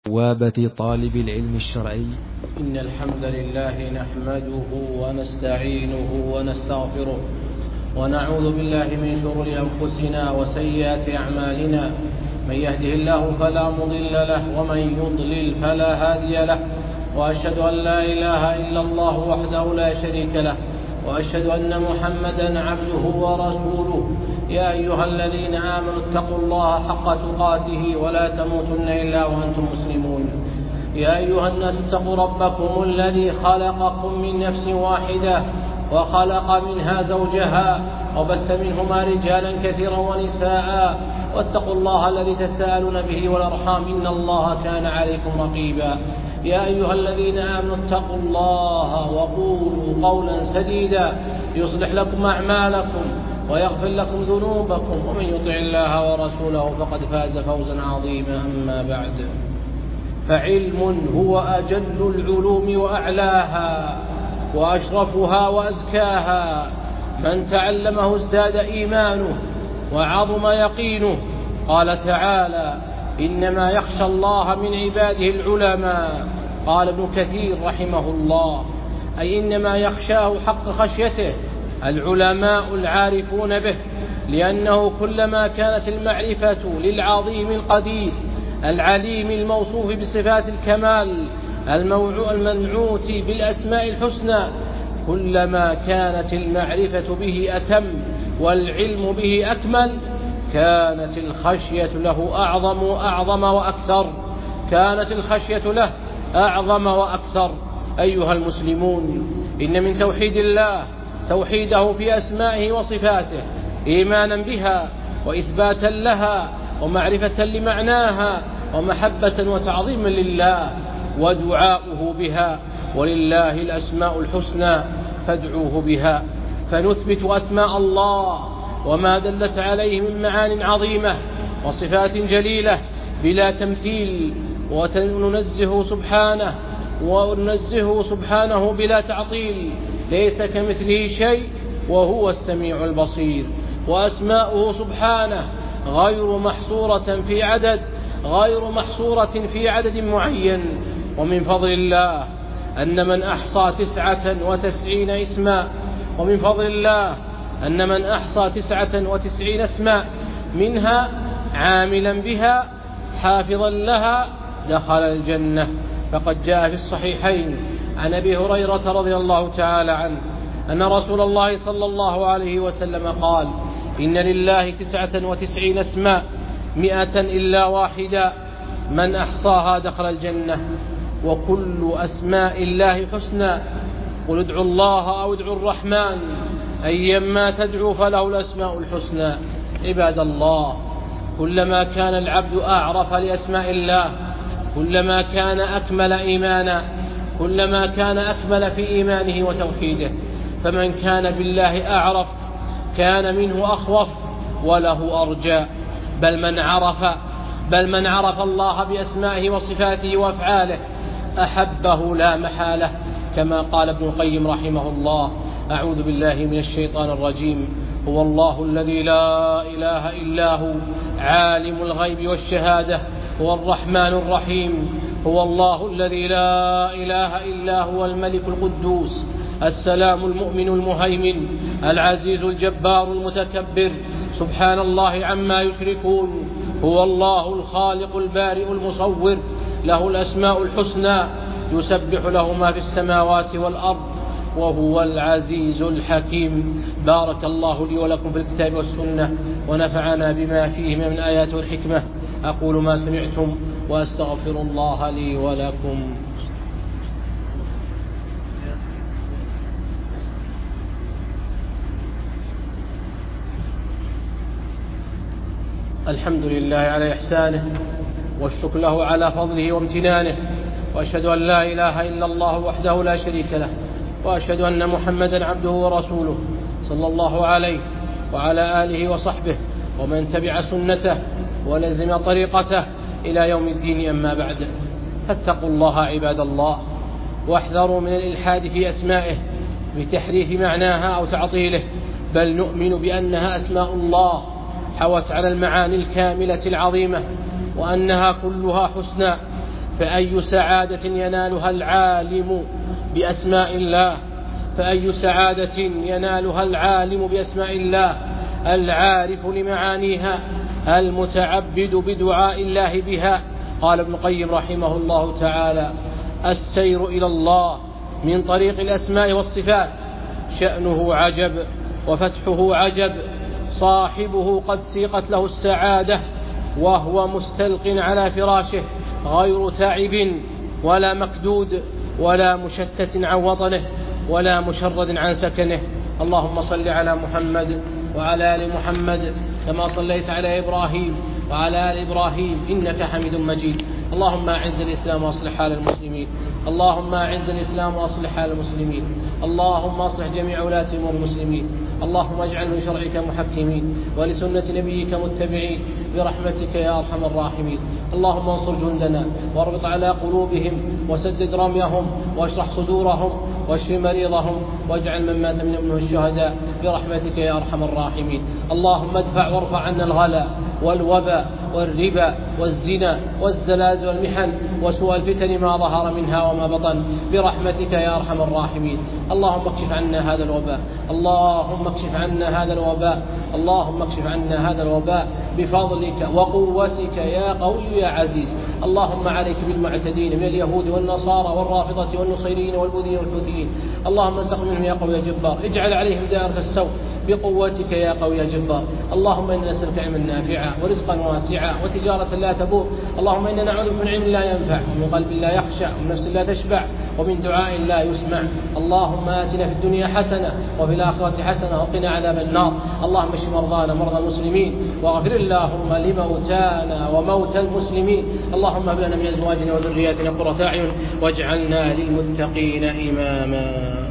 بوابة طالب العلم الشرعي. إن الحمد لله نحمده ونستعينه ونستغفره ونعوذ بالله من شرور أنفسنا وسيئات أعمالنا. من يهده الله فلا مضل له ومن يضلل فلا هادي له، وأشهد أن لا إله إلا الله وحده لا شريك له، وأشهد أن محمدا عبده ورسوله. يا أيها الذين آمنوا اتقوا الله حق تقاته ولا تموتن إلا وأنتم مسلمون. يا أيها الناس اتقوا ربكم الذي خلقكم من نفس واحدة وخلق منها زوجها وبث منهما رجالا كثيرا ونساء، واتقوا الله الذي تساءلون به والأرحام إن الله كان عليكم رقيبا. يا أيها الذين آمنوا اتقوا الله وقولوا قولا سديدا يصلح لكم أعمالكم ويغفر لكم ذنوبكم، ومن يطع الله ورسوله فقد فاز فوزا عظيما. أما بعد، فعلم هو أجل العلوم وأعلاها وأشرفها وأزكاها. من تعلمه ازداد إيمانه وعظم يقينه. قال تعالى: إنما يخشى الله من عباده العلماء. قال ابن كثير رحمه الله: أي إنما يخشاه حق خشيته العلماء العارفون به، لأنه كلما كانت المعرفة للعظيم القدير العليم الموصوف بصفات الكمال المنعوت بالأسماء الحسنى، كلما كانت المعرفة به أتم والعلم به أكمل، كانت الخشية له أعظم وأكثر. كانت الخشية له أعظم وأكثر. أيها المسلمون، إن من توحيد الله توحيده في أسمائه وصفاته، إيمانا بها وإثباتا لها ومعرفة لمعناها ومحبة وتعظيما لله ودعاؤه بها. ولله الأسماء الحسنى فادعوه بها. فنثبت أسماء الله وما دلت عليه من معان عظيمة وصفات جليلة بلا تمثيل، وننزهه سبحانه بلا تعطيل، ليس كمثله شيء وهو السميع البصير. وأسماؤه سبحانه غير محصورة في عدد معين. ومن فضل الله أن من أحصى 99 اسماء منها عاملا بها حافظا لها دخل الجنة. فقد جاء في الصحيحين عن أبي هريرة رضي الله تعالى عنه أن رسول الله صلى الله عليه وسلم قال: إن لله 99 اسماء 100 إلا واحدة، من أحصاها دخل الجنة. وكل أسماء الله حسنى. قل ادعوا الله أو ادعوا الرحمن أيما تدعوا فله الأسماء الحسنى. عباد الله، كلما كان العبد أعرف لأسماء الله كلما كان أكمل إيمانا، كلما كان أكمل في إيمانه وتوحيده. فمن كان بالله أعرف كان منه أخوف وله أرجى. بل من عرف الله بأسمائه وصفاته وأفعاله أحبه لا محالة، كما قال ابن القيم رحمه الله: أعوذ بالله من الشيطان الرجيم. هو الله الذي لا إله إلا هو عالم الغيب والشهادة هو الرحمن الرحيم. هو الله الذي لا إله إلا هو الملك القدوس السلام المؤمن المهيمن العزيز الجبار المتكبر، سبحان الله عما يشركون. هو الله الخالق البارئ المصور، له الأسماء الحسنى، يسبح له ما في السماوات والأرض، وهو العزيز الحكيم. بارك الله لي ولكم في الكتاب والسنة، ونفعنا بما فيه من الآيات والحكمة. أقول ما سمعتم وأستغفر الله لي ولكم. الحمد لله على إحسانه، والشكر له على فضله وامتنانه، وأشهد أن لا إله إلا الله وحده لا شريك له، وأشهد أن محمدا عبده ورسوله صلى الله عليه وعلى آله وصحبه ومن تبع سنته ولزم طريقته إلى يوم الدين. أما بعد، فاتقوا الله عباد الله، واحذروا من الإلحاد في أسمائه بتحريف معناها أو تعطيله، بل نؤمن بأنها أسماء الله حوت على المعاني الكاملة العظيمة، وأنها كلها حسنى، فأي سعادة ينالها العالم بأسماء الله، فأي سعادة ينالها العالم بأسماء الله العارف لمعانيها المتعبد بدعاء الله بها. قال ابن القيم رحمه الله تعالى: السير إلى الله من طريق الأسماء والصفات شأنه عجب وفتحه عجب، صاحبه قد سيقت له السعادة وهو مستلق على فراشه غير تعب ولا مكدود ولا مشتت عن وطنه ولا مشرد عن سكنه. اللهم صل على محمد وعلى آل محمد كما صليت على إبراهيم وعلى آل إبراهيم إنك حميد مجيد. اللهم أعز الإسلام وأصلح حال المسلمين، اللهم أعز الإسلام وأصلح حال المسلمين، اللهم أصلح جميع ولاة أمور المسلمين، اللهم اجعل من شرعك محكمين ولسنة نبيك متبعين برحمتك يا أرحم الراحمين. اللهم انصر جندنا واربط على قلوبهم وسدد رميهم واشرح صدورهم واشف مريضهم واجعل من مات منهم الشهداء برحمتك يا أرحم الراحمين. اللهم ادفع وارفع عنا الغلا والوباء والربا والزنا والزلازل والمحن وسوء الفتن ما ظهر منها وما بطن برحمتك يا أرحم الراحمين. اللهم اكشف عنا هذا الوباء، اللهم اكشف عنا هذا الوباء، اللهم اكشف عنا هذا الوباء بفضلك وقوتك يا قوي يا عزيز. اللهم عليك بالمعتدين من اليهود والنصارى والرافضة والنصيريين والبوذيين والحوثيين، اللهم انتقم منهم يا قوي يا جبار، اجعل عليهم دائرة السوء بقوتك يا قوي يا جبار. اللهم إنا نسألك علما نافعا ورزقا واسعا وتجارة لا تبور. اللهم إنا نعوذ من علم لا ينفع ومن قلب لا يخشع ومن نفس لا تشبع ومن دعاء لا يسمع. اللهم آتنا في الدنيا حسنة وفي الآخرة حسنة وقنا عذاب النار. اللهم اشف مرضانا مرضى المسلمين واغفر اللهم لموتانا وموتى المسلمين. اللهم هب لنا من أزواجنا وذرياتنا قرة أعين واجعلنا للمتقين إماما.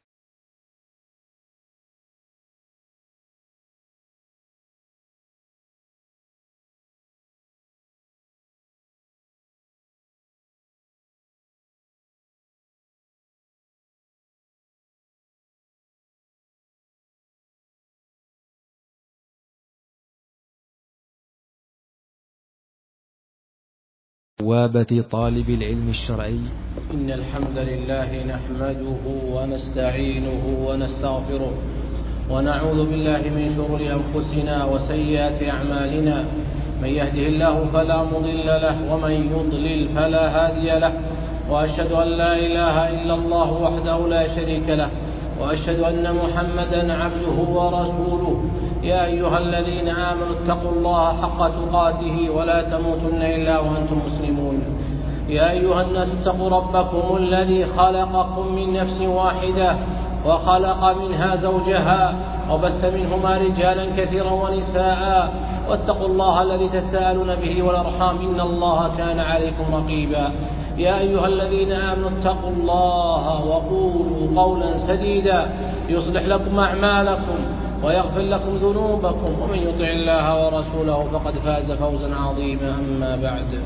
بوابة طالب العلم الشرعي. إن الحمد لله نحمده ونستعينه ونستغفره ونعوذ بالله من شرور أنفسنا وسيئات أعمالنا، من يهده الله فلا مضل له ومن يضلل فلا هادي له، وأشهد أن لا إله إلا الله وحده لا شريك له، وأشهد أن محمدا عبده ورسوله. يا أيها الذين آمنوا اتقوا الله حق تقاته ولا تموتن إلا وأنتم مسلمون. يا أيها الناس اتقوا ربكم الذي خلقكم من نفس واحدة وخلق منها زوجها وبث منهما رجالا كثيرا ونساء، واتقوا الله الذي تساءلون به والأرحام إن الله كان عليكم رقيبا. يا أيها الذين آمنوا اتقوا الله وقولوا قولا سديدا يصلح لكم أعمالكم ويغفر لكم ذنوبكم، ومن يطع الله ورسوله فقد فاز فوزا عظيما. أما بعد،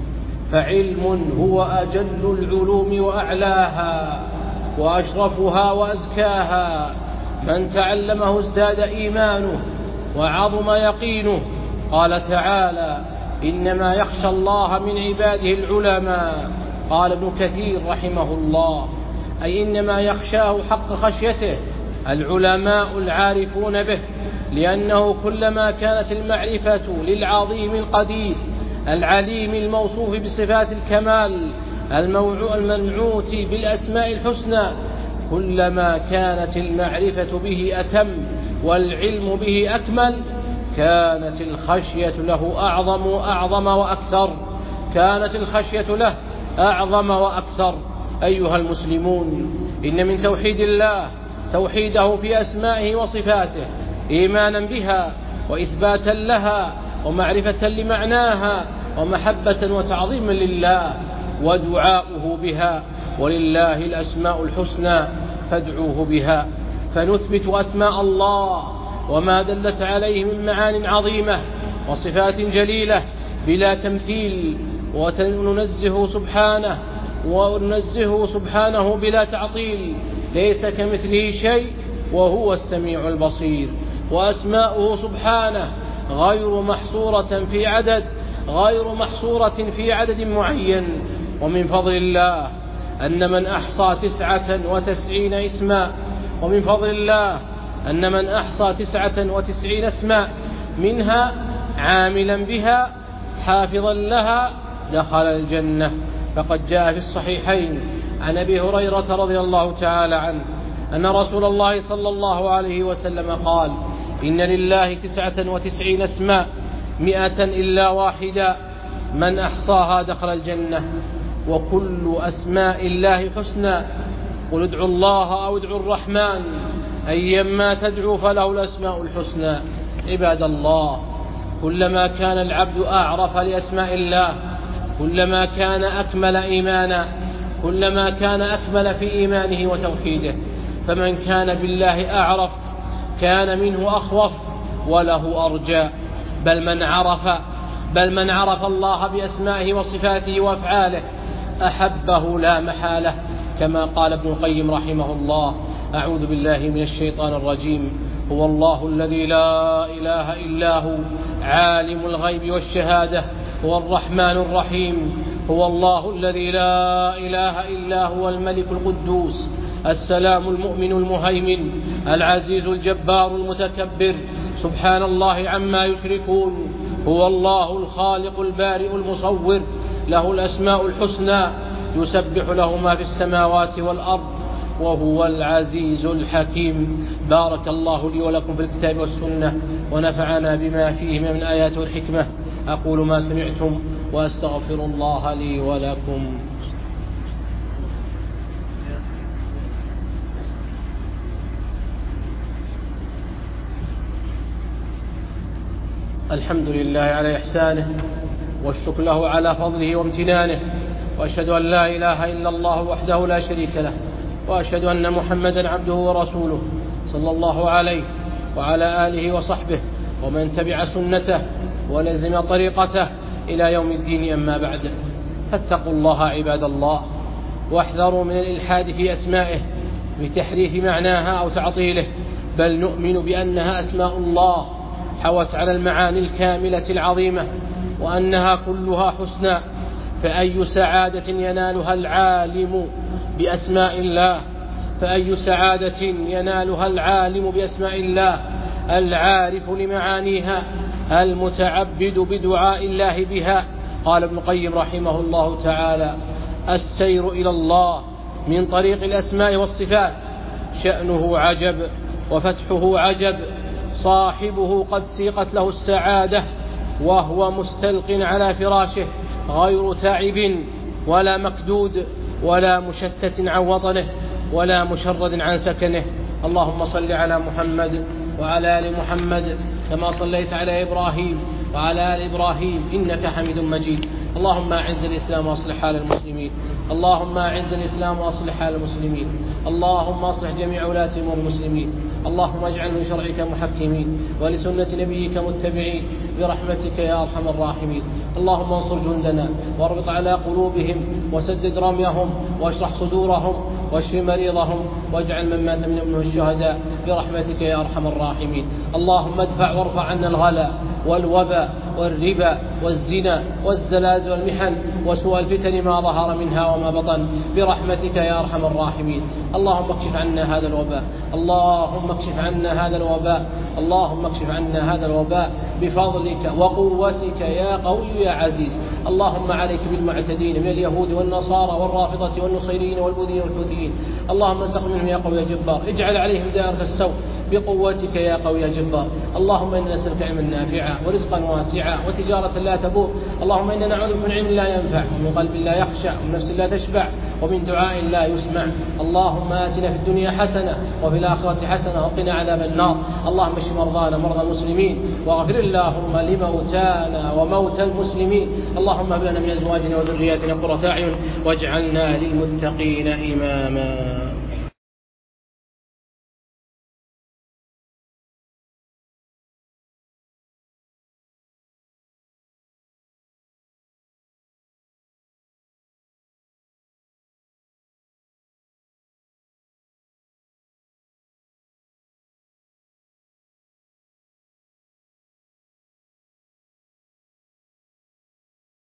فعلم هو أجل العلوم وأعلاها وأشرفها وأزكاها، من تعلمه ازداد إيمانه وعظم يقينه. قال تعالى: إنما يخشى الله من عباده العلماء. قال ابن كثير رحمه الله: أي إنما يخشاه حق خشيته العلماء العارفون به، لأنه كلما كانت المعرفة للعظيم القدير العليم الموصوف بصفات الكمال المنعوت بالأسماء الحسنى، كلما كانت المعرفة به أتم والعلم به أكمل، كانت الخشية له أعظم وأكثر، كانت الخشية له أعظم وأكثر. أيها المسلمون، إن من توحيد الله توحيده في أسمائه وصفاته، إيمانا بها وإثباتا لها ومعرفة لمعناها ومحبة وتعظيما لله ودعاؤه بها. ولله الأسماء الحسنى فادعوه بها. فنثبت أسماء الله وما دلت عليه من معان عظيمة وصفات جليلة بلا تمثيل، وننزهه سبحانه بلا تعطيل، ليس كمثله شيء وهو السميع البصير. وأسماؤه سبحانه غير محصورة في عدد معين، ومن فضل الله أن من أحصى 99 اسما ومن فضل الله أن من أحصى 99 اسما منها عاملا بها حافظا لها دخل الجنة. فقد جاء في الصحيحين عن أبي هريرة رضي الله تعالى عنه أن رسول الله صلى الله عليه وسلم قال: إن لله 99 اسما 100 إلا واحدا من أحصاها دخل الجنة. وكل أسماء الله حسنى، قل ادعوا الله أو ادعوا الرحمن أيما تدعو فله الأسماء الحسنى. عباد الله، كلما كان العبد أعرف لأسماء الله كلما كان أكمل إيمانا، كلما كان أكمل في إيمانه وتوحيده. فمن كان بالله أعرف كان منه أخوف وله أرجى. بل من عرف الله بأسمائه وصفاته وأفعاله أحبه لا محالة، كما قال ابن القيم رحمه الله: أعوذ بالله من الشيطان الرجيم. هو الله الذي لا إله إلا هو عالم الغيب والشهادة هو الرحمن الرحيم. هو الله الذي لا إله إلا هو الملك القدوس السلام المؤمن المهيمن العزيز الجبار المتكبر سبحان الله عما يشركون. هو الله الخالق البارئ المصور له الأسماء الحسنى يسبح له ما في السماوات والأرض وهو العزيز الحكيم. بارك الله لي ولكم في الكتاب والسنة ونفعنا بما فيه من الآيات والحكمة. أقول ما سمعتم وأستغفر الله لي ولكم. الحمد لله على إحسانه والشكر له على فضله وامتنانه، وأشهد أن لا إله إلا الله وحده لا شريك له، وأشهد أن محمدا عبده ورسوله صلى الله عليه وعلى آله وصحبه ومن تبع سنته ولزم طريقته إلى يوم الدين. أما بعد، فاتقوا الله عباد الله، واحذروا من الإلحاد في أسمائه بتحريف معناها أو تعطيله، بل نؤمن بأنها أسماء الله حوت على المعاني الكاملة العظيمة، وأنها كلها حسنى. فأي سعادة ينالها العالم بأسماء الله بأسماء الله العارف لمعانيها المتعبد بدعاء الله بها. قال ابن القيم رحمه الله تعالى: السير إلى الله من طريق الأسماء والصفات شأنه عجب وفتحه عجب، صاحبه قد سيقت له السعادة وهو مستلق على فراشه غير تعب ولا مكدود ولا مشتت عن وطنه ولا مشرد عن سكنه. اللهم صل على محمد وعلى آل محمد كما صليت على إبراهيم وعلى آل إبراهيم إنك حميد مجيد. اللهم أعز الإسلام وأصلح حال المسلمين، اللهم أعز الإسلام وأصلح حال المسلمين، اللهم أصلح جميع ولاة أمور المسلمين، اللهم اجعل من شرعك محكمين ولسنة نبيك متبعين برحمتك يا أرحم الراحمين. اللهم انصر جندنا واربط على قلوبهم وسدد رميهم واشرح صدورهم واشف مريضهم واجعل من مات منهم الشهداء برحمتك يا أرحم الراحمين. اللهم ادفع وارفع عنا الغلا والوباء والربا والزنا والزلازل والمحن وسوء الفتن ما ظهر منها وما بطن برحمتك يا أرحم الراحمين. اللهم اكشف عنا هذا الوباء، اللهم اكشف عنا هذا الوباء، اللهم اكشف عنا هذا الوباء بفضلك وقوتك يا قوي يا عزيز. اللهم عليك بالمعتدين من اليهود والنصارى والرافضة والنصيريين والبوذيين والحوثيين، اللهم انتقم منهم يا قوي يا جبار، اجعل عليهم دائرة السوء بقوتك يا قوي يا جبار. اللهم إنا نسألك علما نافعا ورزقا واسعا وتجارة لا تبور. اللهم إنا نعوذ من علم لا ينفع ومن قلب لا يخشع ومن نفس لا تشبع ومن دعاء لا يسمع. اللهم آتنا في الدنيا حسنة وفي الآخرة حسنة وقنا عذاب النار. اللهم اشف مرضانا مرضى المسلمين واغفر اللهم لموتانا وموتى المسلمين. اللهم هب لنا من أزواجنا وذرياتنا قرة أعين واجعلنا للمتقين إماما.